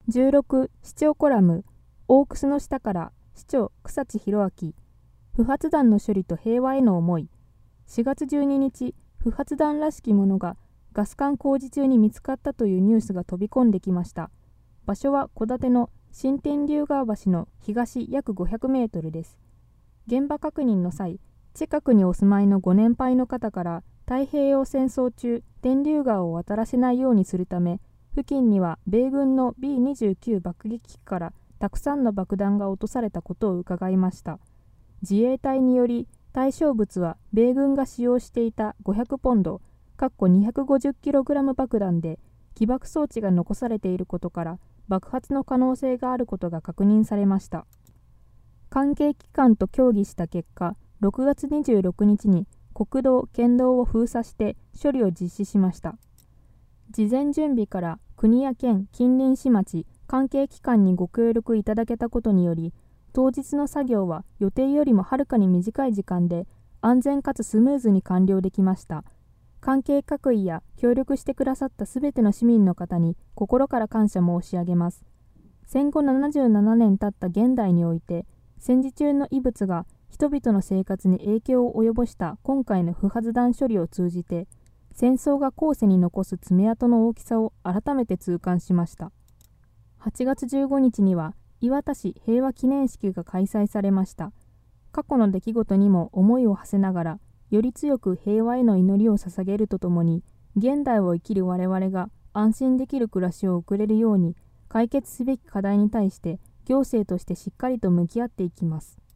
16市長コラム、大楠の下から市長草地弘明、不発弾の処理と平和への思い。4月12日、不発弾らしきものがガス管工事中に見つかったというニュースが飛び込んできました。場所は戸建ての新天竜川橋の東約500メートルです。現場確認の際、近くにお住まいのご年配の方から太平洋戦争中、天竜川を渡らせないようにするため、付近には米軍の B29 爆撃機からたくさんの爆弾が落とされたことを伺いました。自衛隊により対象物は米軍が使用していた500ポンド 250kg 爆弾で、起爆装置が残されていることから爆発の可能性があることが確認されました。関係機関と協議した結果、6月26日に国道・県道を封鎖して処理を実施しました。事前準備から国や県、近隣市町、関係機関にご協力いただけたことにより、当日の作業は予定よりもはるかに短い時間で安全かつスムーズに完了できました。関係各位や協力してくださったすべての市民の方に心から感謝申し上げます。戦後77年経った現代において、戦時中の遺物が人々の生活に影響を及ぼした今回の不発弾処理を通じて、戦争が後世に残す爪痕の大きさを改めて痛感しました。8月15日には磐田市平和記念式が開催されました。過去の出来事にも思いを馳せながら、より強く平和への祈りを捧げるとともに、現代を生きる我々が安心できる暮らしを送れるように、解決すべき課題に対して行政としてしっかりと向き合っていきます。